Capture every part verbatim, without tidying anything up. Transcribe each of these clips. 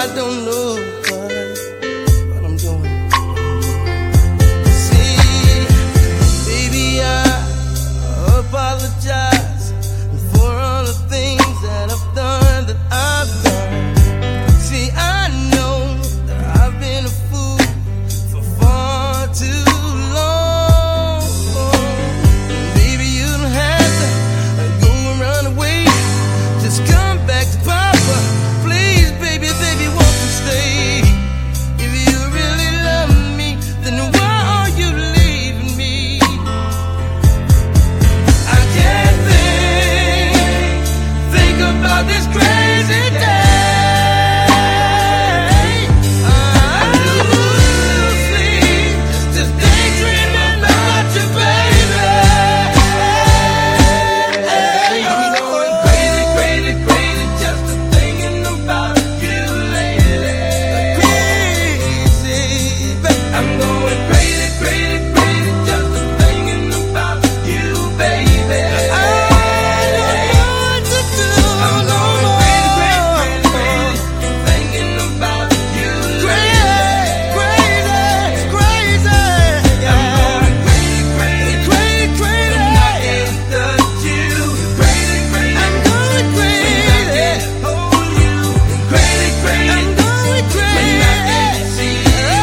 don't know what, what I'm doing. See, baby, I apologize for all the things that I've done, that I've done. See, I know that I've been a fool for far too long. Baby, you don't have to go and run away. Just come back to Papa, please, baby, baby, won't you stay? If you really love me, then why are you leaving me? I can't think, think about this crazy day. I lose sleep, just daydreaming about you, baby. I'm going crazy, crazy, crazy, just thinking about you lately. Crazy, baby. I'm going crazy, crazy, crazy, just thinking about you, baby. I don't know what to do. I'm going crazy, crazy, crazy, thinking about you lately. Crazy, crazy, crazy. I'm going crazy, crazy, crazy, crazy. When I can't touch you, crazy, crazy. I'm going crazy. Hold you, crazy, crazy. I'm going crazy. When I can't see you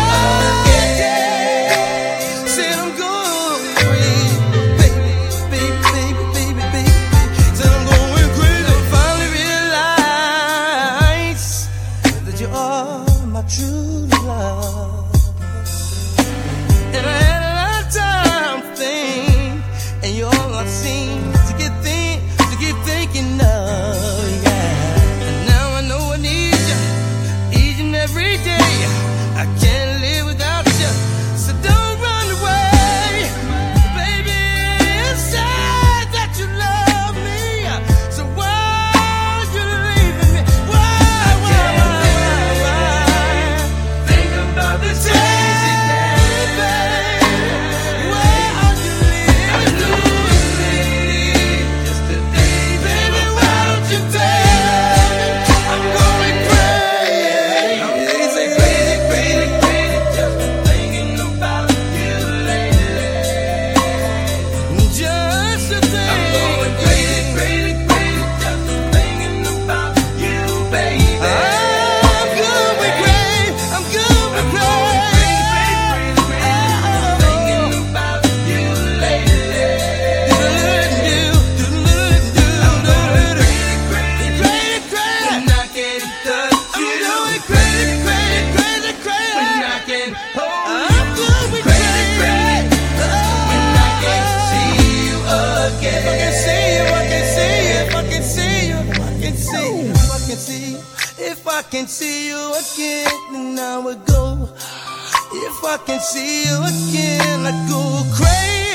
again. Said I'm going crazy, baby, baby, baby, baby, baby. Said I'm going crazy. Finally realize that you are my true love. And I had a lot of time to think, and you're all I seem to get think, to keep thinking of, yeah. And now I know I need you each and every day. I can't live without you, so don't run away, baby. It's sad that you love me, so why are you leaving me? Why, why, why, why? Think about this crazy day, baby. Why are you leaving? I lose sleep just today, baby. Why don't you baby? I'm going crazy. I'm crazy, crazy, crazy, crazy, just thinking about you lately. Just a thing. I'm going crazy, crazy, crazy, just thinking about you, baby. I'm going crazy. I'm going crazy. Thinking about you lately. I'm going crazy, crazy, crazy. When I can't touch you. I'm going crazy, crazy, crazy, crazy. When I can't hold you. I'm going crazy, crazy. When I can't see you again. If I can see you, I can see you. If I can see you, I can see you. If I can see you, if I can see you again, then I would go. If I can see you again, I'd go crazy.